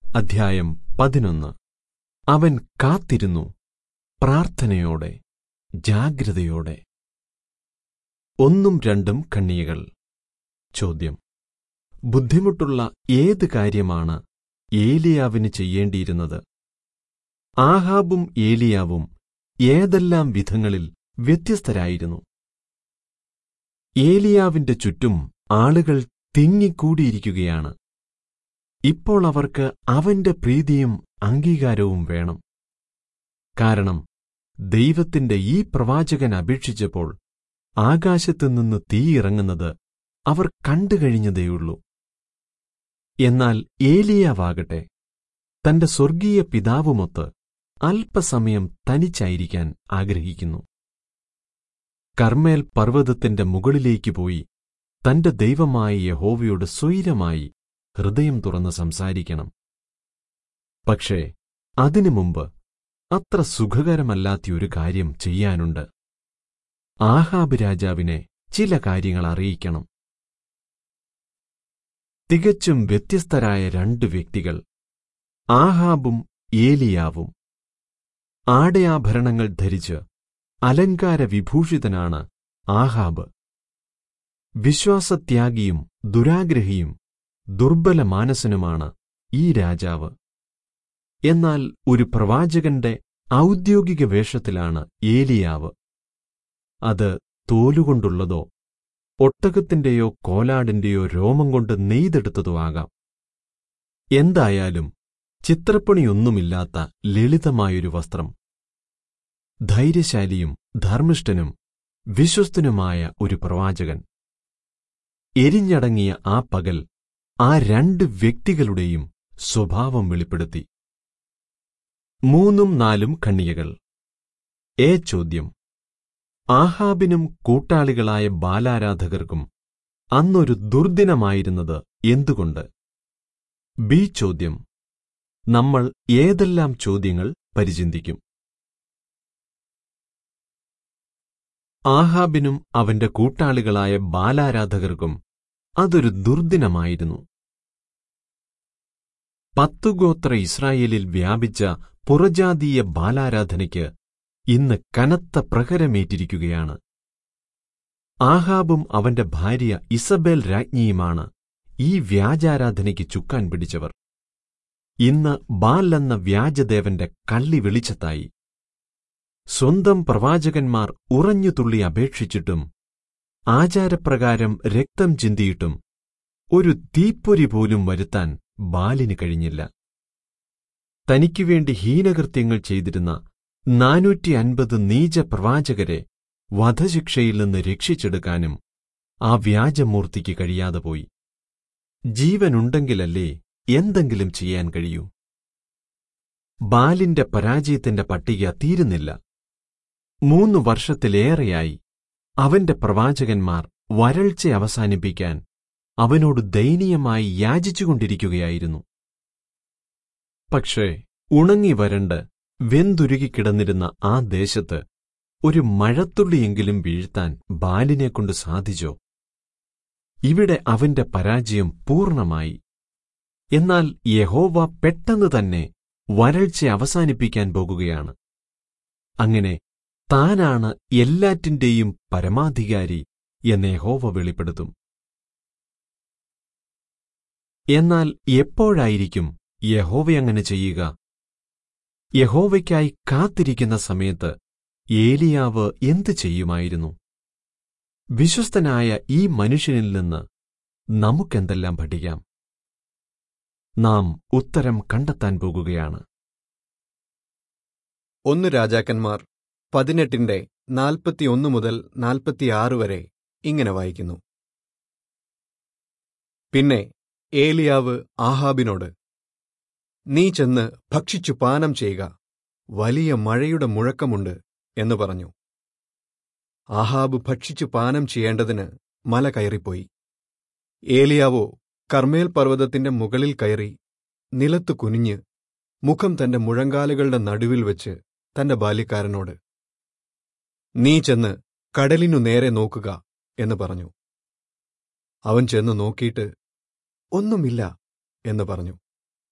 അധ്യായം 11. അവൻ കാത്തിരുന്നു, പ്രാർത്ഥനയോടെ, ജാഗ്രതയോടെ. 1-2 കണ്ണികകൾ. ചോദ്യം: ബുദ്ധിമുട്ടുള്ള ഏത് കാര്യമാണ് ഏലിയാവിന് ചെയ്യേണ്ടിയിരുന്നത്? ആഹാബും ഏലിയാവും ഏതെല്ലാം വിധങ്ങളിൽ വ്യത്യസ്തരായിരുന്നു? ഏലിയാവിന്റെ ചുറ്റും ആളുകൾ തിങ്ങിക്കൂടിയിരിക്കുകയാണ്. ഇപ്പോൾ അവർക്ക് അവന്റെ പ്രീതിയും അംഗീകാരവും വേണം. കാരണം ദൈവത്തിന്റെ ഈ പ്രവാചകൻ അപേക്ഷിച്ചപ്പോൾ ആകാശത്തുനിന്ന് തീയിറങ്ങുന്നത് അവർ കണ്ടുകഴിഞ്ഞതേയുള്ളൂ. എന്നാൽ ഏലിയാവാകട്ടെ തന്റെ സ്വർഗീയ പിതാവുമൊത്ത് അല്പസമയം തനിച്ചായിരിക്കാൻ ആഗ്രഹിക്കുന്നു. കർമ്മേൽ പർവ്വതത്തിന്റെ മുകളിലേക്ക് പോയി തന്റെ ദൈവമായ യഹോവയോട് സ്വൈരമായി ഹൃദയം തുറന്ന് സംസാരിക്കണം. പക്ഷേ അതിനു മുമ്പ് അത്ര സുഖകരമല്ലാത്തൊരു കാര്യം ചെയ്യാനുണ്ട്. ആഹാബ് രാജാവിനെ ചില കാര്യങ്ങൾ അറിയിക്കണം. തികച്ചും വ്യത്യസ്തരായ 2 വ്യക്തികൾ, ആഹാബും ഏലിയാവും. ആടയാഭരണങ്ങൾ ധരിച്ച് അലങ്കാരവിഭൂഷിതനാണ് ആഹാബ്. വിശ്വാസത്യാഗിയും ദുരാഗ്രഹിയും ദുർബലമാനസനുമാണ് ഈ രാജാവ്. എന്നാൽ ഒരു പ്രവാചകന്റെ ഔദ്യോഗിക വേഷത്തിലാണ് ഏലിയാവ്. അത് തോലുകൊണ്ടുള്ളതോ ഒട്ടകത്തിന്റെയോ കോലാടിന്റെയോ രോമം കൊണ്ട് നെയ്തെടുത്തതോ ആകാം. എന്തായാലും ചിത്രപ്പണിയൊന്നുമില്ലാത്ത ലളിതമായൊരു വസ്ത്രം. ധൈര്യശാലിയും ധർമ്മിഷ്ഠനും വിശ്വസ്തനുമായ ഒരു പ്രവാചകൻ. എരിഞ്ഞടങ്ങിയ ആ പകൽ ആ 2 വ്യക്തികളുടെയും സ്വഭാവം വെളിപ്പെടുത്തി. 3-4 കണ്ണികകൾ. ചോദ്യം: ആഹാബിനും കൂട്ടാളികളായ ബാലാരാധകർക്കും അന്നൊരു ദുർദിനമായിരുന്നത് എന്തുകൊണ്ട്? ചോദ്യം: നമ്മൾ ഏതെല്ലാം ചോദ്യങ്ങൾ പരിചിന്തിക്കും? ആഹാബിനും അവന്റെ കൂട്ടാളികളായ ബാലാരാധകർക്കും അതൊരു ദുർദിനമായിരുന്നു. 10 ഗോത്ര ഇസ്രായേലിൽ വ്യാപിച്ച പുറജാതീയ ബാലാരാധനയ്ക്ക് ഇന്ന് കനത്ത പ്രഹരമേറ്റിരിക്കുകയാണ്. ആഹാബും അവന്റെ ഭാര്യ ഇസബേൽ രാജ്ഞിയുമാണ് ഈ വ്യാജാരാധനയ്ക്ക് ചുക്കാൻ പിടിച്ചവർ. ഇന്ന് ബാൽ എന്ന വ്യാജദേവന്റെ കള്ളി വെളിച്ചത്തായി. സ്വന്തം പ്രവാചകന്മാർ ഉറഞ്ഞുതുള്ളി അപേക്ഷിച്ചിട്ടും ആചാരപ്രകാരം രക്തം ചിന്തിയിട്ടും ഒരു തീപ്പൊരി പോലും വരുത്താൻ ബാലിന് കഴിഞ്ഞില്ല. തനിക്കുവേണ്ടി ഹീനകൃത്യങ്ങൾ ചെയ്തിരുന്ന 450 നീച പ്രവാചകരെ വധശിക്ഷയിൽ നിന്ന് രക്ഷിച്ചെടുക്കാനും ആ വ്യാജമൂർത്തിക്ക് കഴിയാതെ പോയി. ജീവനുണ്ടെങ്കിലല്ലേ എന്തെങ്കിലും ചെയ്യാൻ കഴിയൂ. ബാലിന്റെ പരാജയത്തിന്റെ പട്ടിക തീരുന്നില്ല. 3 വർഷത്തിലേറെയായി അവന്റെ പ്രവാചകന്മാർ വരൾച്ച അവസാനിപ്പിക്കാൻ അവനോട് ദയനീയമായി യാചിച്ചുകൊണ്ടിരിക്കുകയായിരുന്നു. പക്ഷേ ഉണങ്ങി വരണ്ട് വെന്തുരുകിക്കിടന്നിരുന്ന ആ ദേശത്ത് ഒരു മഴത്തുള്ളിയെങ്കിലും വീഴ്ത്താൻ ബാലിനെക്കൊണ്ട് സാധിച്ചോ? ഇവിടെ അവന്റെ പരാജയം പൂർണ്ണമായി. എന്നാൽ യഹോവ പെട്ടെന്ന് തന്നെ വരൾച്ച അവസാനിപ്പിക്കാൻ പോകുകയാണ്. അങ്ങനെ താനാണ് എല്ലാറ്റിന്റെയും പരമാധികാരി എന്ന് യഹോവ വെളിപ്പെടുത്തും. എന്നാൽ എപ്പോഴായിരിക്കും യഹോവയങ്ങനെ ചെയ്യുക? യഹോവയ്ക്കായി കാത്തിരിക്കുന്ന സമയത്ത് ഏലിയാവ് എന്തു ചെയ്യുമായിരുന്നു? വിശ്വസ്തനായ ഈ മനുഷ്യനിൽ നിന്ന് നമുക്കെന്തെല്ലാം പഠിക്കാം? നാം ഉത്തരം കണ്ടെത്താൻ പോകുകയാണ്. 1 രാജാക്കന്മാർ 18-41 മുതൽ 46 വരെ ഇങ്ങനെ വായിക്കുന്നു. പിന്നെ ഏലിയാവ് ആഹാബിനോട്, നീ ചെന്ന് ഭക്ഷിച്ചു പാനം ചെയ്യുക, വലിയ മഴയുടെ മുഴക്കമുണ്ട് എന്ന് പറഞ്ഞു. ആഹാബ് ഭക്ഷിച്ചു പാനം ചെയ്യേണ്ടതിന് മല കയറിപ്പോയി. ഏലിയാവോ കർമ്മേൽ പർവ്വതത്തിന്റെ മുകളിൽ കയറി നിലത്തു കുനിഞ്ഞ് മുഖം തന്റെ മുഴങ്കാലുകളുടെ നടുവിൽ വെച്ച് തന്റെ ബാല്യക്കാരനോട്, നീ ചെന്ന് കടലിനു നേരെ നോക്കുക എന്ന് പറഞ്ഞു. അവൻ ചെന്ന് നോക്കിയിട്ട് ഒന്നുമില്ല എന്ന് പറഞ്ഞു.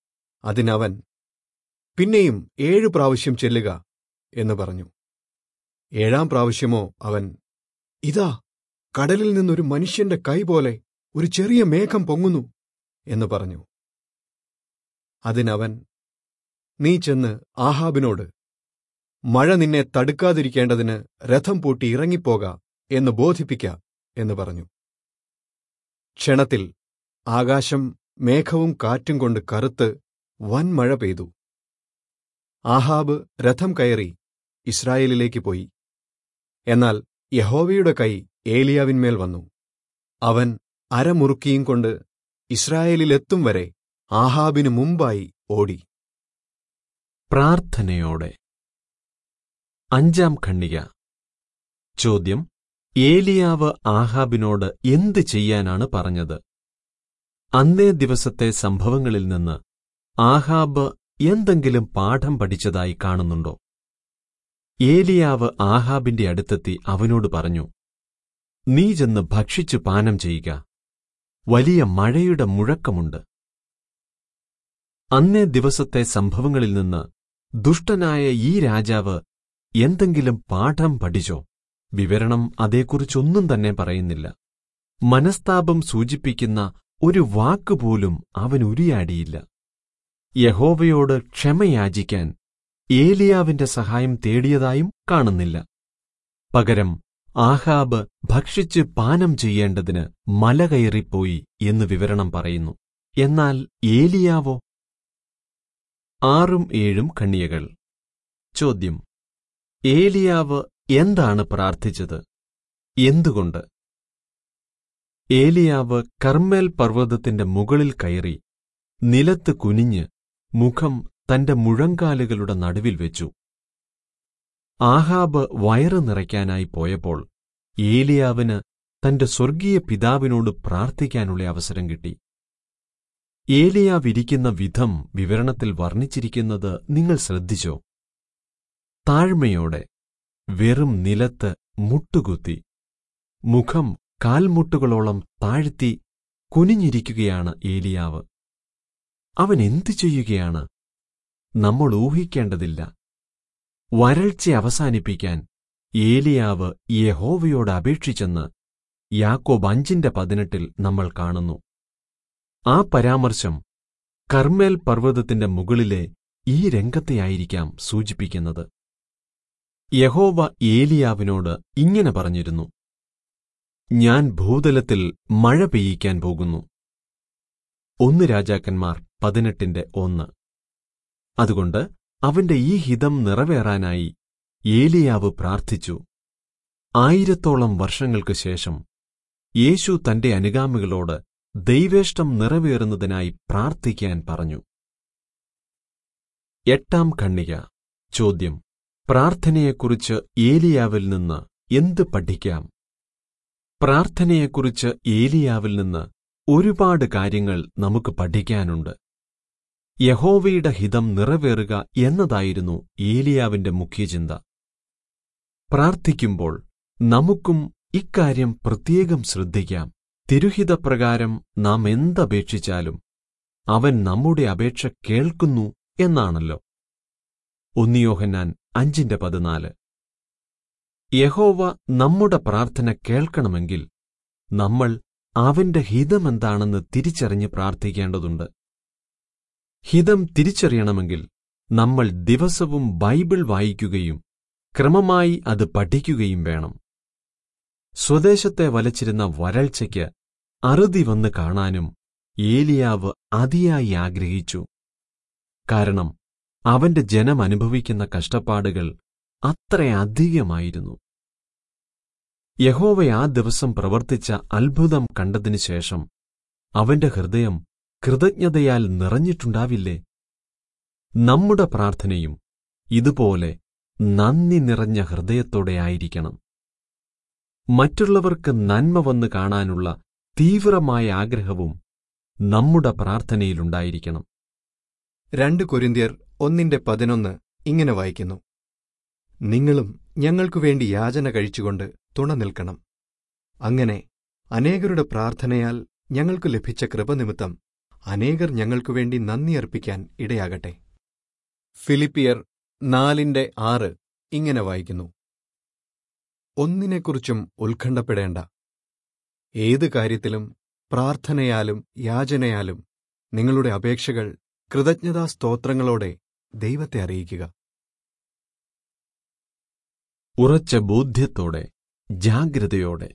അതിനവൻ, പിന്നെയും 7 പ്രാവശ്യം ചെല്ലുക എന്ന് പറഞ്ഞു. 7-ാം പ്രാവശ്യമോ അവൻ, ഇതാ, കടലിൽ നിന്നൊരു മനുഷ്യന്റെ കൈ പോലെ ഒരു ചെറിയ മേഘം പൊങ്ങുന്നു എന്ന് പറഞ്ഞു. അതിനവൻ, നീ ചെന്ന് ആഹാബിനോട്, മഴ നിന്നെ തടുക്കാതിരിക്കേണ്ടതിന് രഥം പൂട്ടി ഇറങ്ങിപ്പോക എന്ന് ബോധിപ്പിക്ക എന്ന് പറഞ്ഞു. ക്ഷണത്തിൽ ആകാശം മേഘവും കാറ്റും കൊണ്ട് കറുത്ത് വൻമഴ പെയ്തു. ആഹാബ് രഥം കയറി ഇസ്രായേലിലേക്ക് പോയി. എന്നാൽ യഹോവയുടെ കൈ ഏലിയാവിന്മേൽ വന്നു. അവൻ അരമുറുക്കിയും കൊണ്ട് ഇസ്രായേലിലെത്തും വരെ ആഹാബിനു മുമ്പായി ഓടി. പ്രാർത്ഥനയോടെ 5-ാം ഖണ്ഡിക. ചോദ്യം: ഏലിയാവ് ആഹാബിനോട് എന്ത് ചെയ്യാനാണ് പറഞ്ഞത്? അന്നേ ദിവസത്തെ സംഭവങ്ങളിൽ നിന്ന് ആഹാബ് എന്തെങ്കിലും പാഠം പഠിച്ചതായി കാണുന്നുണ്ടോ? ഏലിയാവ് ആഹാബിന്റെ അടുത്തെത്തി അവനോട് പറഞ്ഞു, നീ ചെന്ന് ഭക്ഷിച്ചു പാനം ചെയ്യുക, വലിയ മഴയുടെ മുഴക്കമുണ്ട്. അന്നേ ദിവസത്തെ സംഭവങ്ങളിൽ നിന്ന് ദുഷ്ടനായ ഈ രാജാവ് എന്തെങ്കിലും പാഠം പഠിച്ചോ? വിവരണം അതേക്കുറിച്ചൊന്നും തന്നെ പറയുന്നില്ല. മനസ്താപം സൂചിപ്പിക്കുന്ന ഒരു വാക്കുപോലും അവൻ ഉരിയാടിയില്ല. യഹോവയോട് ക്ഷമയാചിക്കാൻ ഏലിയാവിന്റെ സഹായം തേടിയതായും കാണുന്നില്ല. പകരം ആഹാബ് ഭക്ഷിച്ച് പാനം ചെയ്യേണ്ടതിന് മല കയറിപ്പോയി എന്ന് വിവരണം പറയുന്നു. എന്നാൽ ഏലിയാവോ? 6-ഉം 7-ഉം ഖണ്ഡികകൾ. ചോദ്യം: ഏലിയാവ് എന്താണ് പ്രാർത്ഥിച്ചത്? എന്തുകൊണ്ട്? ഏലിയാവ് കർമ്മേൽ പർവ്വതത്തിന്റെ മുകളിൽ കയറി നിലത്ത് കുനിഞ്ഞ് മുഖം തന്റെ മുഴങ്കാലുകളുടെ നടുവിൽ വെച്ചു. ആഹാബ് വയറ് നിറയ്ക്കാനായി പോയപ്പോൾ ഏലിയാവിന് തന്റെ സ്വർഗീയ പിതാവിനോട് പ്രാർത്ഥിക്കാനുള്ള അവസരം കിട്ടി. ഏലിയാവിരിക്കുന്ന വിധം വിവരണത്തിൽ വർണ്ണിച്ചിരിക്കുന്നത് നിങ്ങൾ ശ്രദ്ധിച്ചോ? താഴ്മയോടെ വെറും നിലത്ത് മുട്ടുകുത്തി മുഖം കാൽമുട്ടുകളോളം താഴ്ത്തി കുനിഞ്ഞിരിക്കുകയാണ് ഏലിയാവ്. അവൻ എന്തു ചെയ്യുകയാണ്? നമ്മൾ ഊഹിക്കേണ്ടതില്ല. വരൾച്ച അവസാനിപ്പിക്കാൻ ഏലിയാവ് യഹോവയോട് അപേക്ഷിച്ചെന്ന് യാക്കോബ് 5:18 നമ്മൾ കാണുന്നു. ആ പരാമർശം കർമ്മേൽ പർവ്വതത്തിന്റെ മുകളിലെ ഈ രംഗത്തെയായിരിക്കാം സൂചിപ്പിക്കുന്നത്. യഹോവ ഏലിയാവിനോട് ഇങ്ങനെ പറഞ്ഞിരുന്നു, ഞാൻ ഭൂതലത്തിൽ മഴ പെയ്യിക്കാൻ പോകുന്നു. 1 രാജാക്കന്മാർ 18:1. അതുകൊണ്ട് അവന്റെ ഈ ഹിതം നിറവേറാനായി ഏലിയാവ് പ്രാർത്ഥിച്ചു. 1000-ഓളം വർഷങ്ങൾക്ക് ശേഷം യേശു തന്റെ അനുഗാമികളോട് ദൈവേഷ്ടം നിറവേറുന്നതിനായി പ്രാർത്ഥിക്കാൻ പറഞ്ഞു. 8-ാം ഖണ്ഡിക. ചോദ്യം: പ്രാർത്ഥനയെക്കുറിച്ച് ഏലിയാവിൽ നിന്ന് എന്ത് പഠിക്കാം? പ്രാർത്ഥനയെക്കുറിച്ച് ഏലിയാവിൽ നിന്ന് ഒരുപാട് കാര്യങ്ങൾ നമുക്ക് പഠിക്കാനുണ്ട്. യഹോവയുടെ ഹിതം നിറവേറുക എന്നതായിരുന്നു ഏലിയാവിന്റെ മുഖ്യചിന്ത. പ്രാർത്ഥിക്കുമ്പോൾ നമുക്കും ഇക്കാര്യം പ്രത്യേകം ശ്രദ്ധിക്കാം. തിരുഹിതപ്രകാരം നാം എന്തപേക്ഷിച്ചാലും അവൻ നമ്മുടെ അപേക്ഷ കേൾക്കുന്നു എന്നാണല്ലോ. 1 യോഹന്നാൻ 5:14. യഹോവ നമ്മുടെ പ്രാർത്ഥന കേൾക്കണമെങ്കിൽ നമ്മൾ അവന്റെ ഹിതമെന്താണെന്ന് തിരിച്ചറിഞ്ഞ് പ്രാർത്ഥിക്കേണ്ടതുണ്ട്. ഹിതം തിരിച്ചറിയണമെങ്കിൽ നമ്മൾ ദിവസവും ബൈബിൾ വായിക്കുകയും ക്രമമായി അത് പഠിക്കുകയും വേണം. സ്വദേശത്തെ വലച്ചിരുന്ന വരൾച്ചയ്ക്ക് അറുതി വന്ന് കാണാനും ഏലിയാവ് അതിയായി ആഗ്രഹിച്ചു. കാരണം അവന്റെ ജനം അനുഭവിക്കുന്ന കഷ്ടപ്പാടുകൾ അത്രയധികമായിരുന്നു. യഹോവ ആ ദിവസം പ്രവർത്തിച്ച അത്ഭുതം കണ്ടതിനുശേഷം അവന്റെ ഹൃദയം കൃതജ്ഞതയാൽ നിറഞ്ഞിട്ടുണ്ടാവില്ലേ? നമ്മുടെ പ്രാർത്ഥനയും ഇതുപോലെ നന്ദി നിറഞ്ഞ ഹൃദയത്തോടെയായിരിക്കണം. മറ്റുള്ളവർക്ക് നന്മ വന്ന് കാണാനുള്ള തീവ്രമായ ആഗ്രഹവും നമ്മുടെ പ്രാർത്ഥനയിലുണ്ടായിരിക്കണം. 2 കൊരിന്ത്യർ 1:11 ഇങ്ങനെ വായിക്കുന്നു: നിങ്ങളും ഞങ്ങൾക്കുവേണ്ടി യാചന കഴിച്ചുകൊണ്ട് തുണ നിൽക്കണം. അങ്ങനെ അനേകരുടെ പ്രാർത്ഥനയാൽ ഞങ്ങൾക്ക് ലഭിച്ച കൃപനിമിത്തം അനേകർ ഞങ്ങൾക്കുവേണ്ടി നന്ദി അർപ്പിക്കാൻ ഇടയാകട്ടെ. ഫിലിപ്പിയർ 4:6 ഇങ്ങനെ വായിക്കുന്നു: ഒന്നിനെക്കുറിച്ചും ഉത്കണ്ഠപ്പെടേണ്ട. ഏത് കാര്യത്തിലും പ്രാർത്ഥനയാലും യാചനയാലും നിങ്ങളുടെ അപേക്ഷകൾ കൃതജ്ഞതാസ്തോത്രങ്ങളോടെ ദൈവത്തെ അറിയിക്കുക. ഉറച്ച ബോധ്യത്തോടെ, ജാഗ്രതയോടെ.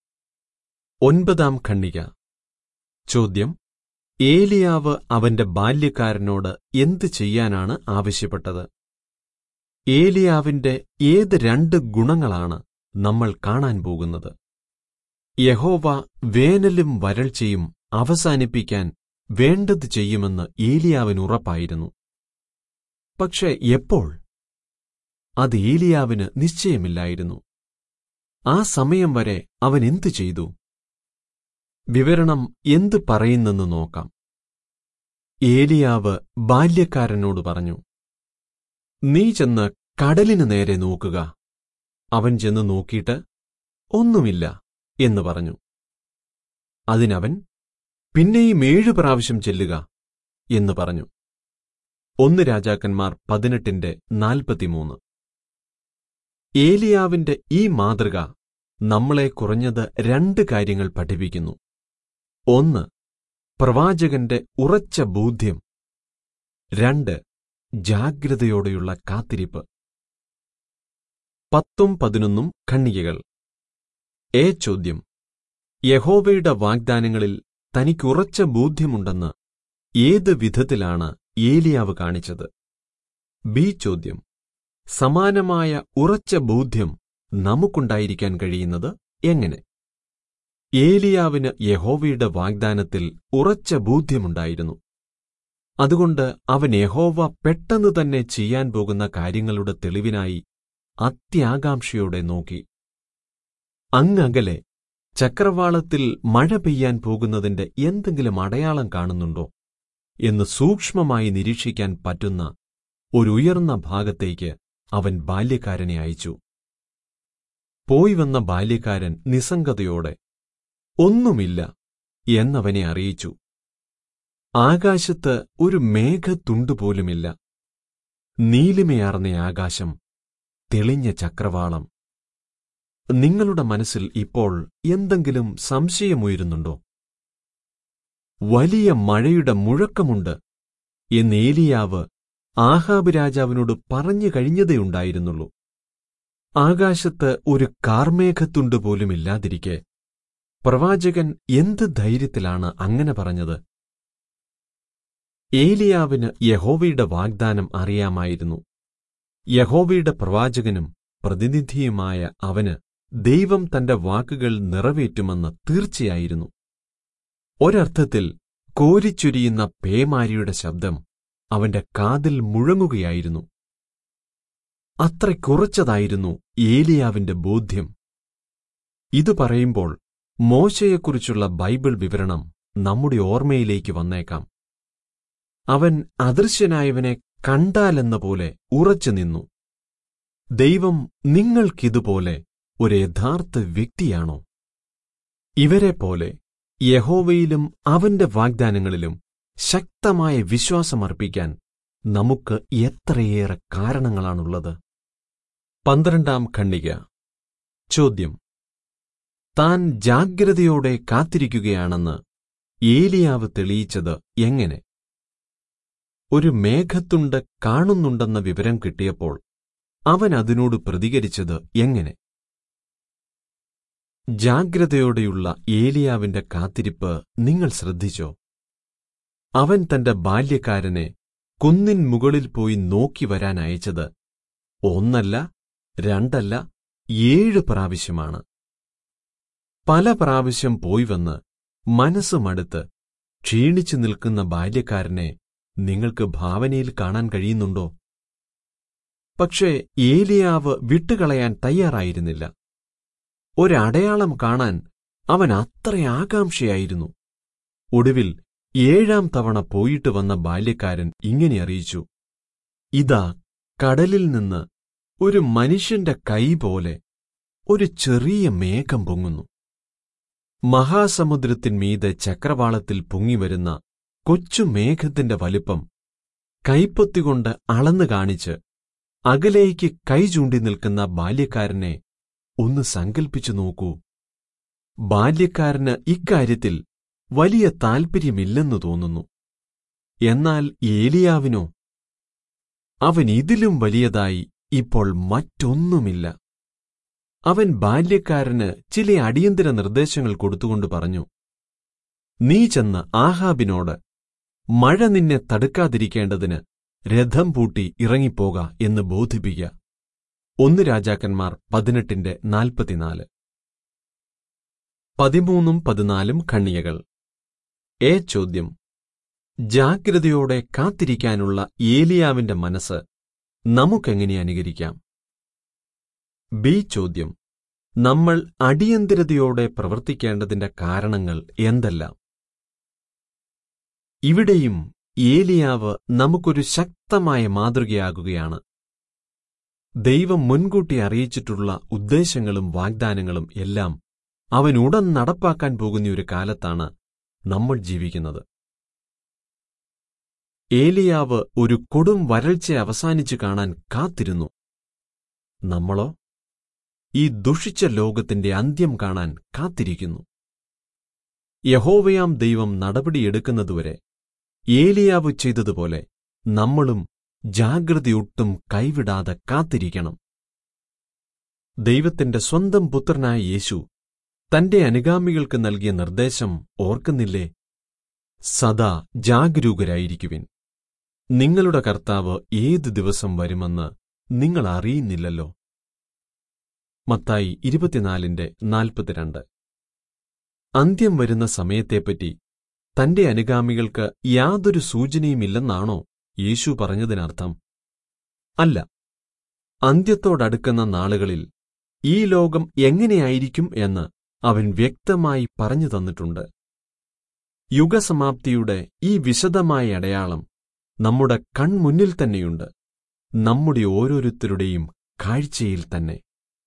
9 ഖണ്ഡിക. ചോദ്യം: ഏലിയാവ് അവന്റെ ബാല്യക്കാരനോട് എന്ത് ചെയ്യാനാണ് ആവശ്യപ്പെട്ടത്? ഏലിയാവിന്റെ ഏത് 2 ഗുണങ്ങളാണ് നമ്മൾ കാണാൻ പോകുന്നത്? യഹോവ വേനലും വരൾച്ചയും അവസാനിപ്പിക്കാൻ വേണ്ടത് ചെയ്യുമെന്ന് ഏലിയാവിന് ഉറപ്പായിരുന്നു. പക്ഷെ എപ്പോൾ? അത് ഏലിയാവിന് നിശ്ചയമില്ലായിരുന്നു. ആ സമയം വരെ അവൻ എന്തു ചെയ്തു? വിവരണം എന്തു പറയുന്നെന്ന് നോക്കാം. ഏലിയാവ് ബാല്യക്കാരനോട് പറഞ്ഞു, നീ ചെന്ന് കടലിനു നേരെ നോക്കുക. അവൻ ചെന്ന് നോക്കിയിട്ട് ഒന്നുമില്ല എന്ന് പറഞ്ഞു. അതിനവൻ പിന്നെയും 7 പ്രാവശ്യം ചെല്ലുക എന്ന് പറഞ്ഞു. 1 രാജാക്കന്മാർ 18:43. ഏലിയാവിന്റെ ഈ മാതൃക നമ്മളെ കുറഞ്ഞത് 2 കാര്യങ്ങൾ പഠിപ്പിക്കുന്നു. 1. പ്രവാചകന്റെ ഉറച്ച ബോധ്യം. 2. ജാഗ്രതയോടെയുള്ള കാത്തിരിപ്പ്. 10-11 ഖണ്ഡികകൾ. ചോദ്യം: യഹോവയുടെ വാഗ്ദാനങ്ങളിൽ തനിക്കുറച്ച ബോധ്യമുണ്ടെന്ന് ഏത് വിധത്തിലാണ് ഏലിയാവ് കാണിച്ചത്? ചോദ്യം: സമാനമായ ഉറച്ച ബോധ്യം നമുക്കുണ്ടായിരിക്കാൻ കഴിയുന്നത് എങ്ങനെ? ഏലിയാവിന് യഹോവയുടെ വാഗ്ദാനത്തിൽ ഉറച്ച ബോധ്യമുണ്ടായിരുന്നു. അതുകൊണ്ട് അവൻ യഹോവ പെട്ടെന്ന് തന്നെ ചെയ്യാൻ പോകുന്ന കാര്യങ്ങളുടെ തെളിവിനായി അത്യാകാംക്ഷയോടെ നോക്കി. അങ്ങകലെ ചക്രവാളത്തിൽ മഴ പെയ്യാൻ പോകുന്നതിന്റെ എന്തെങ്കിലും അടയാളം കാണുന്നുണ്ടോ എന്ന് സൂക്ഷ്മമായി നിരീക്ഷിക്കാൻ പറ്റുന്ന ഒരു ഉയർന്ന ഭാഗത്തേക്ക് അവൻ ബാല്യക്കാരനെ അയച്ചു. പോയി വന്ന ബാല്യക്കാരൻ നിസ്സംഗതയോടെ ഒന്നുമില്ല എന്നവനെ അറിയിച്ചു. ആകാശത്ത് ഒരു മേഘത്തുണ്ടുപോലുമില്ല. നീലിമയാർന്ന ആകാശം, തെളിഞ്ഞ ചക്രവാളം. നിങ്ങളുടെ മനസ്സിൽ ഇപ്പോൾ എന്തെങ്കിലും സംശയമുയരുന്നുണ്ടോ? വലിയ മഴയുടെ മുഴക്കമുണ്ട് എന്ന് ഏലിയാവ് ആഹാബ് രാജാവിനോട് പറഞ്ഞു കഴിഞ്ഞതേയുണ്ടായിരുന്നുള്ളൂ. ആകാശത്ത് ഒരു കാർമേഘത്തുണ്ടുപോലുമില്ലാതിരിക്കെ പ്രവാചകൻ എന്ത് ധൈര്യത്തിലാണ് അങ്ങനെ പറഞ്ഞത്? ഏലിയാവിന് യഹോവയുടെ വാഗ്ദാനം അറിയാമായിരുന്നു. യഹോവയുടെ പ്രവാചകനും പ്രതിനിധിയുമായ അവന് ദൈവം തന്റെ വാക്കുകൾ നിറവേറ്റുമെന്ന് തീർച്ചയായിരുന്നു. ഒരർത്ഥത്തിൽ കോരിച്ചൊരിയുന്ന പേമാരിയുടെ ശബ്ദം അവന്റെ കാതിൽ മുഴങ്ങുകയായിരുന്നു. അത്രയ്ക്കുറച്ചതായിരുന്നു ഏലിയാവിന്റെ ബോധ്യം. ഇത് പറയുമ്പോൾ മോശയെക്കുറിച്ചുള്ള ബൈബിൾ വിവരണം നമ്മുടെ ഓർമ്മയിലേക്ക് വന്നേക്കാം. അവൻ അദൃശ്യനായവനെ കണ്ടാലെന്ന പോലെ ഉറച്ചുനിന്നു. ദൈവം നിങ്ങൾക്കിതുപോലെ ഒരു യഥാർത്ഥ വ്യക്തിയാണോ? ഇവരെപ്പോലെ യഹോവയിലും അവന്റെ വാഗ്ദാനങ്ങളിലും ശക്തമായ വിശ്വാസമർപ്പിക്കാൻ നമുക്ക് എത്രയേറെ കാരണങ്ങളാണുള്ളത്. 12 ഖണ്ഡിക. ചോദ്യം: താൻ ജാഗ്രതയോടെ കാത്തിരിക്കുകയാണെന്ന് ഏലിയാവ് തെളിയിച്ചത് എങ്ങനെ? ഒരു മേഘത്തുണ്ട് കാണുന്നുണ്ടെന്ന വിവരം കിട്ടിയപ്പോൾ അവൻ അതിനോട് പ്രതികരിച്ചത് എങ്ങനെ? ജാഗ്രതയോടെയുള്ള ഏലിയാവിന്റെ കാത്തിരിപ്പ് നിങ്ങൾ ശ്രദ്ധിച്ചോ? അവൻ തന്റെ ബാല്യക്കാരനെ കുന്നിൻ മുകളിൽ പോയി നോക്കി വരാൻ അയച്ചത് 1 2 7 പ്രാവശ്യമാണ്. പല പ്രാവശ്യം പോയി വന്ന് മനസ്സ് മടുത്ത് ക്ഷീണിച്ചു നിൽക്കുന്ന ബാല്യക്കാരനെ നിങ്ങൾക്ക് ഭാവനയിൽ കാണാൻ കഴിയുന്നുണ്ടോ? പക്ഷേ ഏലിയാവ് വിട്ടുകളയാൻ തയ്യാറായിരുന്നില്ല. ഒരടയാളം കാണാൻ അവൻ അത്ര ആകാംക്ഷയായിരുന്നു. ഒടുവിൽ 7 തവണ പോയിട്ട് വന്ന ബാല്യക്കാരൻ ഇങ്ങനെ അറിയിച്ചു: ഇതാ കടലിൽ നിന്ന് ഒരു മനുഷ്യന്റെ കൈ പോലെ ഒരു ചെറിയ മേഘം പൊങ്ങുന്നു. മഹാസമുദ്രത്തിന്മീതെ ചക്രവാളത്തിൽ പൊങ്ങിവരുന്ന കൊച്ചു മേഘത്തിന്റെ വലിപ്പം കൈപ്പൊത്തികൊണ്ട് അളന്നു കാണിച്ച് അകലേക്ക് കൈ ചൂണ്ടി നിൽക്കുന്ന ബാല്യക്കാരനെ ഒന്ന് സങ്കൽപ്പിച്ചു നോക്കൂ. ബാല്യക്കാരന് ഇക്കാര്യത്തിൽ വലിയ താൽപ്പര്യമില്ലെന്നു തോന്നുന്നു. എന്നാൽ ഏലിയാവിനോ? അവൻ ഇതിലും വലിയതായി ഇപ്പോൾ മറ്റൊന്നുമില്ല. അവൻ ബാല്യക്കാരന് ചില അടിയന്തര നിർദ്ദേശങ്ങൾ കൊടുത്തുകൊണ്ട് പറഞ്ഞു, നീ ചെന്ന് ആഹാബിനോട് മഴ നിന്നെ തടുക്കാതിരിക്കേണ്ടതിന് രഥം പൂട്ടി ഇറങ്ങിപ്പോക എന്ന് ബോധിപ്പിക്ക. 1 രാജാക്കന്മാർ 18:44. 13-14 ഖണ്ഡികകൾ. ചോദ്യം: ജാഗ്രതയോടെ കാത്തിരിക്കാനുള്ള ഏലിയാവിന്റെ മനസ്സ് നമുക്കെങ്ങനെ അനുകരിക്കാം? ചോദ്യം: നമ്മൾ അടിയന്തരതയോടെ പ്രവർത്തിക്കേണ്ടതിന്റെ കാരണങ്ങൾ എന്തെല്ലാം? ഇവിടെയും ഏലിയാവ് നമുക്കൊരു ശക്തമായ മാതൃകയാകുകയാണ്. ദൈവം മുൻകൂട്ടി അറിയിച്ചിട്ടുള്ള ഉദ്ദേശങ്ങളും വാഗ്ദാനങ്ങളും എല്ലാം അവൻ ഉടൻ നടപ്പാക്കാൻ പോകുന്ന ഒരു കാലത്താണ് നമ്മൾ ജീവിക്കുന്നത്. ഏലിയാവ് ഒരു കൊടും വരൾച്ച അവസാനിച്ചു കാണാൻ കാത്തിരുന്നു. നമ്മളോ ഈ ദുഷിച്ച ലോകത്തിന്റെ അന്ത്യം കാണാൻ കാത്തിരിക്കുന്നു. യഹോവയാം ദൈവം നടപടിയെടുക്കുന്നതുവരെ ഏലിയാവ് ചെയ്തതുപോലെ നമ്മളും ജാഗ്രതയൊട്ടും കൈവിടാതെ കാത്തിരിക്കണം. ദൈവത്തിന്റെ സ്വന്തം പുത്രനായ യേശു തന്റെ അനുഗാമികൾക്ക് നൽകിയ നിർദ്ദേശം ഓർക്കുന്നില്ലേ? സദാ ജാഗരൂകരായിരിക്കുവിൻ. നിങ്ങളുടെ കർത്താവ് ഏതു ദിവസം വരുമെന്ന് നിങ്ങൾ അറിയുന്നില്ലല്ലോ. മത്തായി 24:42. അന്ത്യം വരുന്ന സമയത്തെപ്പറ്റി തന്റെ അനുഗാമികൾക്ക് യാതൊരു സൂചനയുമില്ലെന്നാണോ യേശു പറഞ്ഞതിനർത്ഥം? അല്ല. അന്ത്യത്തോടടുക്കുന്ന നാളുകളിൽ ഈ ലോകം എങ്ങനെയായിരിക്കും എന്ന് അവൻ വ്യക്തമായി പറഞ്ഞു തന്നിട്ടുണ്ട്. യുഗസമാപ്തിയുടെ ഈ വിശദമായ അടയാളം നമ്മുടെ കൺമുന്നിൽ തന്നെയുണ്ട്, നമ്മുടെ ഓരോരുത്തരുടെയും കാഴ്ചയിൽ തന്നെ.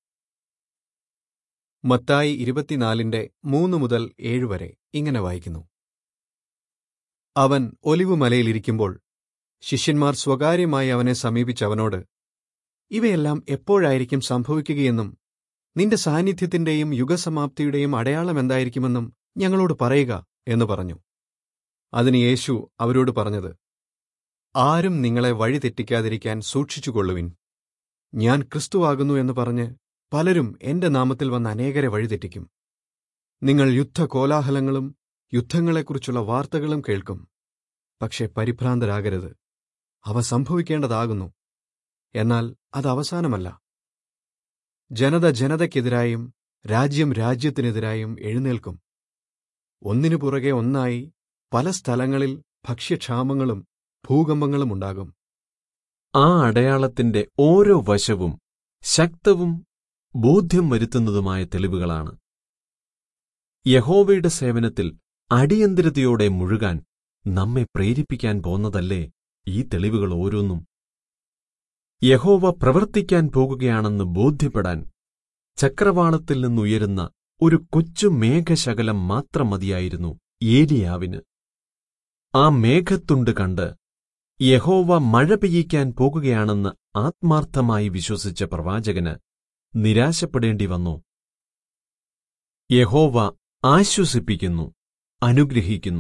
മത്തായി 24:3-7 വരെ ഇങ്ങനെ വായിക്കുന്നു: അവൻ ഒലിവുമലയിലിരിക്കുമ്പോൾ ശിഷ്യന്മാർ സ്വകാര്യമായി അവനെ സമീപിച്ച് അവനോട്, ഇവയെല്ലാം എപ്പോഴായിരിക്കും സംഭവിക്കുകയെന്നും നിന്റെ സാന്നിധ്യത്തിന്റെയും യുഗസമാപ്തിയുടെയും അടയാളം എന്തായിരിക്കുമെന്നും ഞങ്ങളോട് പറയുക എന്ന് പറഞ്ഞു. അതിന് യേശു അവരോട് പറഞ്ഞത്, ആരും നിങ്ങളെ വഴിതെറ്റിക്കാതിരിക്കാൻ സൂക്ഷിച്ചുകൊള്ളുവിൻ. ഞാൻ ക്രിസ്തുവാകുന്നു എന്ന് പറഞ്ഞ് പലരും എന്റെ നാമത്തിൽ വന്ന് അനേകരെ വഴിതെറ്റിക്കും. നിങ്ങൾ യുദ്ധകോലാഹലങ്ങളും യുദ്ധങ്ങളെക്കുറിച്ചുള്ള വാർത്തകളും കേൾക്കും. പക്ഷേ പരിഭ്രാന്തരാകരുത്. അവ സംഭവിക്കേണ്ടതാകുന്നു. എന്നാൽ അത് അവസാനമല്ല. ജനത ജനതയ്ക്കെതിരായും രാജ്യം രാജ്യത്തിനെതിരായും എഴുന്നേൽക്കും. ഒന്നിനു പുറകെ ഒന്നായി പല സ്ഥലങ്ങളിൽ ഭക്ഷ്യക്ഷാമങ്ങളും ഭൂകമ്പങ്ങളും ഉണ്ടാകും. ആ അടയാളത്തിന്റെ ഓരോ വശവും ശക്തവും ബോധ്യം വരുത്തുന്നതുമായ തെളിവുകളാണ്. യഹോവയുടെ സേവനത്തിൽ അടിയന്തരതയോടെ മുഴുകാൻ നമ്മെ പ്രേരിപ്പിക്കാൻ പോന്നതല്ലേ ഈ തെളിവുകൾ ഓരോന്നും? യഹോവ പ്രവർത്തിക്കാൻ പോകുകയാണെന്ന് ബോധ്യപ്പെടാൻ ചക്രവാളത്തിൽ നിന്നുയരുന്ന ഒരു കൊച്ചു മേഘശകലം മാത്രം മതിയായിരുന്നു ഏലിയാവിന്. ആ മേഘത്തുണ്ട് കണ്ട് യഹോവ മഴ പെയ്യിക്കാൻ പോകുകയാണെന്ന് ആത്മാർത്ഥമായി വിശ്വസിച്ച പ്രവാചകന് നിരാശപ്പെടേണ്ടി വന്നു. യഹോവ ആശ്വസിപ്പിക്കുന്നു, അനുഗ്രഹിക്കുന്നു.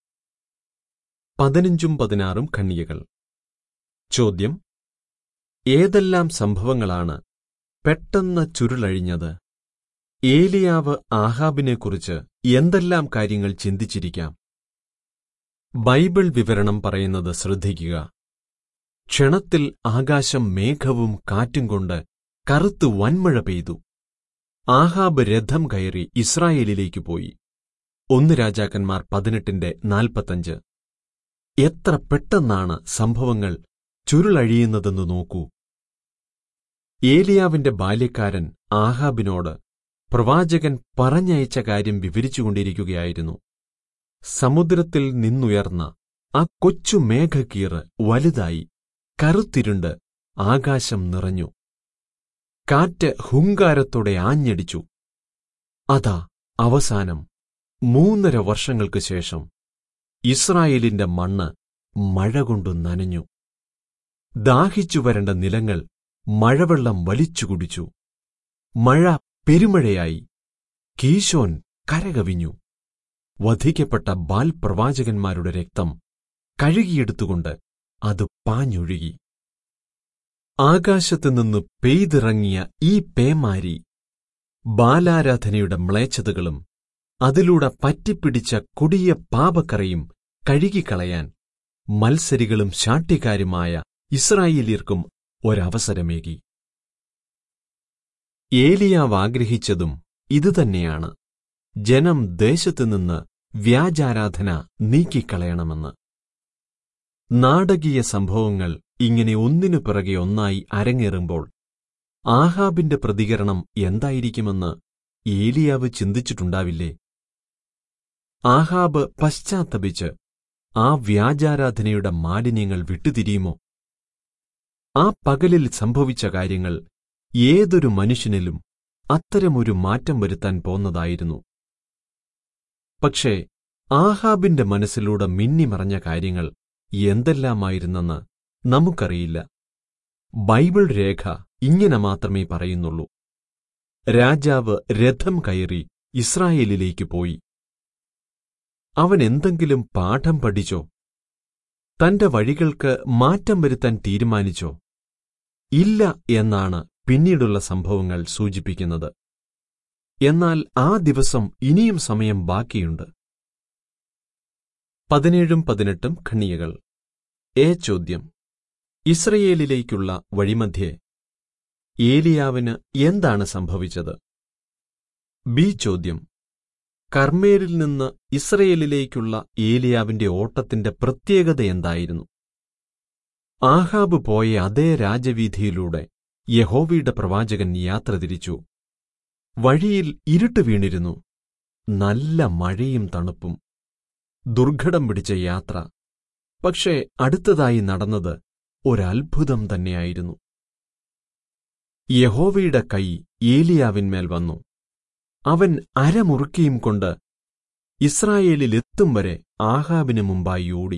15-16 ഖണ്ഡികകൾ. ചോദ്യം: ഏതെല്ലാം സംഭവങ്ങളാണ് പെട്ടെന്ന് ചുരുളഴിഞ്ഞത്? ഏലിയാവ് ആഹാബിനെക്കുറിച്ച് എന്തെല്ലാം കാര്യങ്ങൾ ചിന്തിച്ചിരിക്കാം? ബൈബിൾ വിവരണം പറയുന്നത് ശ്രദ്ധിക്കുക. ക്ഷണത്തിൽ ആകാശം മേഘവും കാറ്റും കൊണ്ട് കറുത്ത് വൻമഴ പെയ്തു. ആഹാബ് രഥം കയറി ഇസ്രായേലിലേക്ക് പോയി. 1 രാജാക്കന്മാർ 18:45. എത്ര പെട്ടെന്നാണ് സംഭവങ്ങൾ ചുരുളഴിയുന്നതെന്ന് നോക്കൂ. ഏലിയാവിന്റെ ബാല്യക്കാരൻ ആഹാബിനോട് പ്രവാചകൻ പറഞ്ഞയച്ച കാര്യം വിവരിച്ചുകൊണ്ടിരിക്കുകയായിരുന്നു. സമുദ്രത്തിൽ നിന്നുയർന്ന ആ കൊച്ചു മേഘക്കീറ് വലുതായി കറുത്തിരുണ്ട് ആകാശം നിറഞ്ഞു. കാറ്റ് ഹുങ്കാരത്തോടെ ആഞ്ഞടിച്ചു. അതാ അവസാനം 3.5 വർഷങ്ങൾക്ക് ശേഷം ഇസ്രായേലിന്റെ മണ്ണ് മഴ കൊണ്ടു നനഞ്ഞു. ദാഹിച്ചു വരേണ്ട നിലങ്ങൾ മഴവെള്ളം വലിച്ചു കുടിച്ചു. മഴ പെരുമഴയായി. കീശോൻ കരകവിഞ്ഞു. വധിക്കപ്പെട്ട ബാൽ പ്രവാചകന്മാരുടെ രക്തം കഴുകിയെടുത്തുകൊണ്ട് അത് പാഞ്ഞൊഴുകി. ആകാശത്തുനിന്ന് പെയ്തിറങ്ങിയ ഈ പേമാരി ബാലാരാധനയുടെ മ്ലേച്ഛതകളും അതിലൂടെ പറ്റിപ്പിടിച്ച കൊടിയ പാപക്കറയും കഴുകിക്കളയാൻ മത്സരികളും ശാഠ്യക്കാരുമായ ഇസ്രായേല്യർക്കും ഒരവസരമേകി. ഏലിയാവ് ആഗ്രഹിച്ചതും ഇതുതന്നെയാണ്, ജനം ദേശത്തുനിന്ന് വ്യാജാരാധന നീക്കിക്കളയണമെന്ന്. നാടകീയ സംഭവങ്ങൾ ഇങ്ങനെ ഒന്നിനു പിറകെ ഒന്നായി അരങ്ങേറുമ്പോൾ ആഹാബിന്റെ പ്രതികരണം എന്തായിരിക്കുമെന്ന് ഏലിയാവ് ചിന്തിച്ചിട്ടുണ്ടാവില്ലേ? ആഹാബ് പശ്ചാത്തപിച്ച് ആ വ്യാജാരാധനയുടെ മാലിന്യങ്ങൾ വിട്ടുതിരിയുമോ? ആ പകലിൽ സംഭവിച്ച കാര്യങ്ങൾ ഏതൊരു മനുഷ്യനിലും അത്തരമൊരു മാറ്റം വരുത്താൻ പോന്നതായിരുന്നു. പക്ഷേ ആഹാബിന്റെ മനസ്സിലൂടെ മിന്നിമറഞ്ഞ കാര്യങ്ങൾ എന്തെല്ലാമായിരുന്നെന്ന് നമുക്കറിയില്ല. ബൈബിൾ രേഖ ഇങ്ങനെ മാത്രമേ പറയുന്നുള്ളൂ. രാജാവ് രഥം കയറി ഇസ്രായേലിലേക്ക് പോയി. അവൻ എന്തെങ്കിലും പാഠം പഠിച്ചോ? തന്റെ വഴികൾക്ക് മാറ്റം വരുത്താൻ തീരുമാനിച്ചോ? ഇല്ല എന്നാണ് പിന്നീടുള്ള സംഭവങ്ങൾ സൂചിപ്പിക്കുന്നത്. എന്നാൽ ആ ദിവസം ഇനിയും സമയം ബാക്കിയുണ്ട്. 17-18 ഖണ്ഡികകൾ. എ ചോദ്യം: ഇസ്രയേലിലേക്കുള്ള വഴിമധ്യേ ഏലിയാവിന് എന്താണ് സംഭവിച്ചത്? ബി ചോദ്യം: കർമ്മേലിൽ നിന്ന് ഇസ്രയേലിലേക്കുള്ള ഏലിയാവിന്റെ ഓട്ടത്തിന്റെ പ്രത്യേകത എന്തായിരുന്നു? ആഹാബ് പോയ അതേ രാജവീഥിയിലൂടെ യഹോവയുടെ പ്രവാചകൻ യാത്ര തിരിച്ചു. വഴിയിൽ ഇരുട്ട് വീണിരുന്നു. നല്ല മഴയും തണുപ്പും. ദുർഘടം പിടിച്ച യാത്ര. പക്ഷേ അടുത്തതായി നടന്നത് ഒരത്ഭുതം തന്നെയായിരുന്നു. യഹോവയുടെ കൈ ഏലിയാവിന്മേൽ വന്നു. അവൻ അരമുറുക്കിയും കൊണ്ട് ഇസ്രായേലിലെത്തും വരെ ആഹാബിന് മുമ്പായി ഓടി.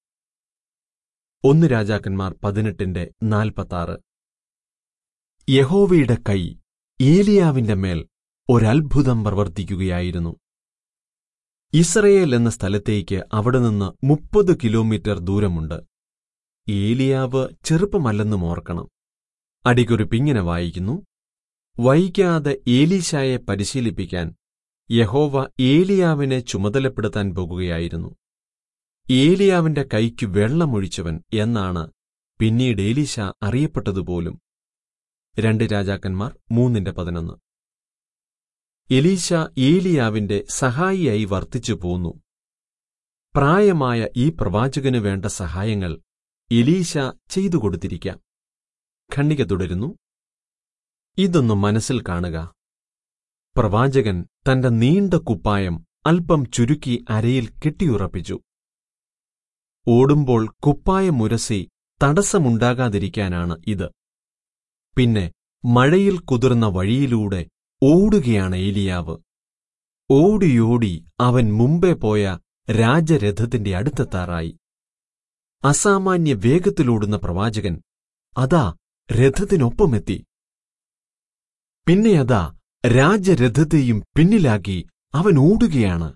1 രാജാക്കന്മാർ 18:46. യഹോവയുടെ കൈ ഏലിയാവിന്റെ മേൽ ഒരത്ഭുതം പ്രവർത്തിക്കുകയായിരുന്നു. ഇസ്രയേൽ എന്ന സ്ഥലത്തേക്ക് അവിടെ നിന്ന് 30 കിലോമീറ്റർ ദൂരമുണ്ട്. ഏലിയാവ് ചെറുപ്പമല്ലെന്നും ഓർക്കണം. അടിക്കുറിപ്പിങ്ങനെ വായിക്കുന്നു: വൈകാതെ ഏലീശായെ പരിശീലിപ്പിക്കാൻ യഹോവ ഏലിയാവിനെ ചുമതലപ്പെടുത്താൻ പോകുകയായിരുന്നു. ഏലിയാവിന്റെ കൈക്ക് വെള്ളമൊഴിച്ചവൻ എന്നാണ് പിന്നീട് ഏലീശ അറിയപ്പെട്ടതുപോലും. 2 രാജാക്കന്മാർ 3:11. എലീശ ഏലിയാവിന്റെ സഹായിയായി വർത്തിച്ചു പോന്നു. പ്രായമായ ഈ പ്രവാചകനു വേണ്ട സഹായങ്ങൾ എലീശ ചെയ്തുകൊടുത്തിരിക്കാം. ഖണ്ഡിക തുടരുന്നു: ഇതൊന്ന് മനസ്സിൽ കാണുക. പ്രവാചകൻ തന്റെ നീണ്ട കുപ്പായം അല്പം ചുരുക്കി അരയിൽ കെട്ടിയുറപ്പിച്ചു. ഓടുമ്പോൾ കുപ്പായം ഉരസി തടസ്സമുണ്ടാകാതിരിക്കാനാണ് ഇത്. പിന്നെ മഴയിൽ കുതിർന്ന വഴിയിലൂടെ ഓടുകയാണ് ഏലിയാവ്. ഓടിയോടി അവൻ മുമ്പേ പോയ രാജരഥത്തിന്റെ അടുത്തെത്താറായി. അസാമാന്യ വേഗത്തിലോടുന്ന പ്രവാചകൻ അതാ രഥത്തിനൊപ്പമെത്തി. പിന്നെ അതാ രാജരഥത്തെയും പിന്നിലാക്കി അവൻ ഓടുകയാണ്.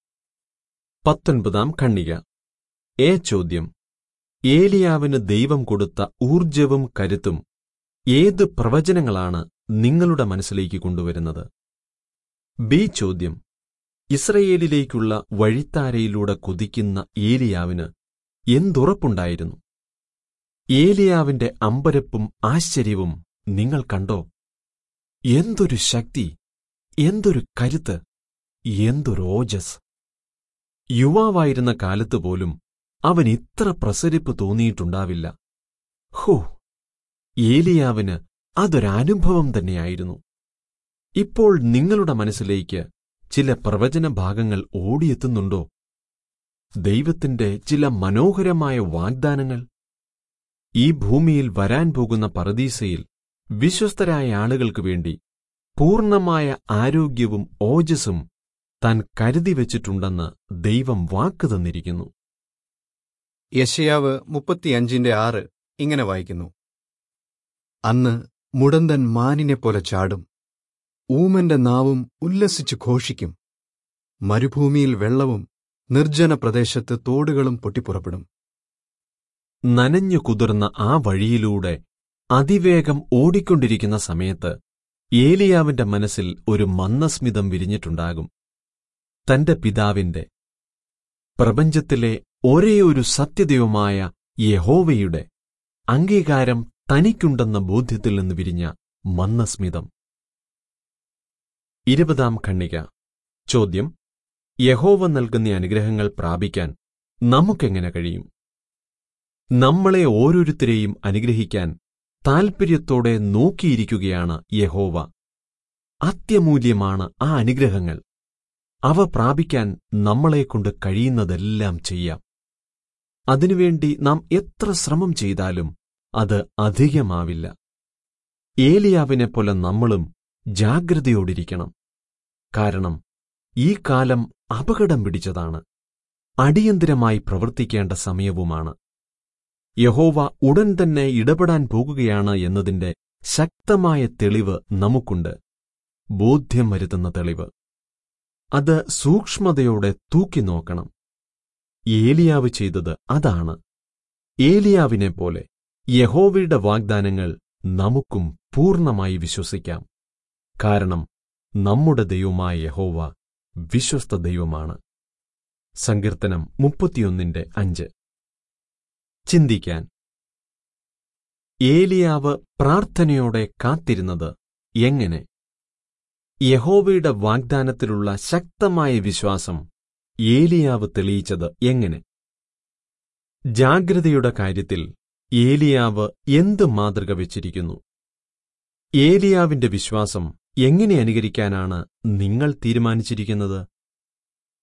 19 ഖണ്ഡിക. എ ചോദ്യം: ഏലിയാവിന് ദൈവം കൊടുത്ത ഊർജവും കരുത്തും ഏത് പ്രവചനങ്ങളാണ് നിങ്ങളുടെ മനസ്സിലേക്ക് കൊണ്ടുവരുന്നത്? ബി ചോദ്യം: ഇസ്രയേലിലേക്കുള്ള വഴിത്താരയിലൂടെ കുതിക്കുന്ന ഏലിയാവിന് എന്തുറപ്പുണ്ടായിരുന്നു? ഏലിയാവിന്റെ അമ്പരപ്പും ആശ്ചര്യവും നിങ്ങൾ കണ്ടോ? എന്തൊരു ശക്തി, എന്തൊരു കരുത്ത്, എന്തൊരു ഓജസ്! യുവാവായിരുന്ന കാലത്തുപോലും അവൻ ഇത്ര പ്രസരിപ്പ് തോന്നിയിട്ടുണ്ടാവില്ല. ഹോ, ഏലിയാവിന് അതൊരനുഭവം തന്നെയായിരുന്നു. ഇപ്പോൾ നിങ്ങളുടെ മനസ്സിലേക്ക് ചില പ്രവചന ഭാഗങ്ങൾ ഓടിയെത്തുന്നുണ്ടോ? ദൈവത്തിന്റെ ചില മനോഹരമായ വാഗ്ദാനങ്ങൾ? ഈ ഭൂമിയിൽ വരാൻ പോകുന്ന പറുദീസയിൽ വിശ്വസ്തരായ ആളുകൾക്കു വേണ്ടി പൂർണ്ണമായ ആരോഗ്യവും ഓജസ്സും താൻ കരുതിവച്ചിട്ടുണ്ടെന്ന് ദൈവം വാക്ക് തന്നിരിക്കുന്നു. യെശയ്യാവ് 35:6 ഇങ്ങനെ വായിക്കുന്നു: അന്ന് മുടന്തൻ മാനിനെപ്പോലെ ചാടും, ഊമന്റെ നാവും ഉല്ലസിച്ചു ഘോഷിക്കും. മരുഭൂമിയിൽ വെള്ളവും നിർജ്ജന പ്രദേശത്ത് തോടുകളും പൊട്ടിപ്പുറപ്പെടും. നനഞ്ഞു കുതിർന്ന ആ വഴിയിലൂടെ അതിവേഗം ഓടിക്കൊണ്ടിരിക്കുന്ന സമയത്ത് ഏലിയാവിന്റെ മനസ്സിൽ ഒരു മന്ദസ്മിതം വിരിഞ്ഞിട്ടുണ്ടാകും. തന്റെ പിതാവിന്റെ, പ്രപഞ്ചത്തിലെ ഒരേയൊരു സത്യദൈവമായ യഹോവയുടെ അംഗീകാരം തനിക്കുണ്ടെന്ന ബോധ്യത്തിൽ നിന്ന് വിരിഞ്ഞ മന്ദസ്മിതം. 20 ഖണ്ഡിക. ചോദ്യം: യഹോവ നൽകുന്ന അനുഗ്രഹങ്ങൾ പ്രാപിക്കാൻ നമുക്കെങ്ങനെ കഴിയും? നമ്മളെ ഓരോരുത്തരെയും അനുഗ്രഹിക്കാൻ താൽപര്യത്തോടെ നോക്കിയിരിക്കുകയാണ് യഹോവ. അത്യമൂല്യമാണ് ആ അനുഗ്രഹങ്ങൾ. അവ പ്രാപിക്കാൻ നമ്മളെക്കൊണ്ട് കഴിയുന്നതെല്ലാം ചെയ്യാം. അതിനുവേണ്ടി നാം എത്ര ശ്രമം ചെയ്താലും അത് അധികമാവില്ല. ഏലിയാവിനെപ്പോലെ നമ്മളും ജാഗ്രതയോടിരിക്കണം. കാരണം ഈ കാലം അപകടം പിടിച്ചതാണ്. അടിയന്തിരമായി പ്രവർത്തിക്കേണ്ട സമയവുമാണ്. യഹോവ ഉടൻ തന്നെ ഇടപെടാൻ പോകുകയാണ് എന്നതിന്റെ ശക്തമായ തെളിവ് നമുക്കുണ്ട്. ബോധ്യം വരുത്തുന്ന തെളിവ്. അത് സൂക്ഷ്മതയോടെ തൂക്കിനോക്കണം. ഏലിയാവ് ചെയ്തത് അതാണ്. ഏലിയാവിനെപ്പോലെ യഹോവയുടെ വാഗ്ദാനങ്ങൾ നമുക്കും പൂർണ്ണമായി വിശ്വസിക്കാം. കാരണം നമ്മുടെ ദൈവമായ യഹോവ വിശ്വസ്ത ദൈവമാണ്. സങ്കീർത്തനം 31:5. ചിന്തിക്കാൻ. ഏലിയാവ് പ്രാർത്ഥനയോടെ കാത്തിരുന്നത് എങ്ങനെ? യഹോവയുടെ വാഗ്ദാനത്തിലുള്ള ശക്തമായ വിശ്വാസം ഏലിയാവ് തെളിയിച്ചത് എങ്ങനെ? ജാഗ്രതയുടെ കാര്യത്തിൽ ഏലിയാവ് എന്ത് മാതൃക വച്ചിരിക്കുന്നു? ഏലിയാവിന്റെ വിശ്വാസം എങ്ങനെ അനുകരിക്കാനാണ് നിങ്ങൾ തീരുമാനിച്ചിരിക്കുന്നത്?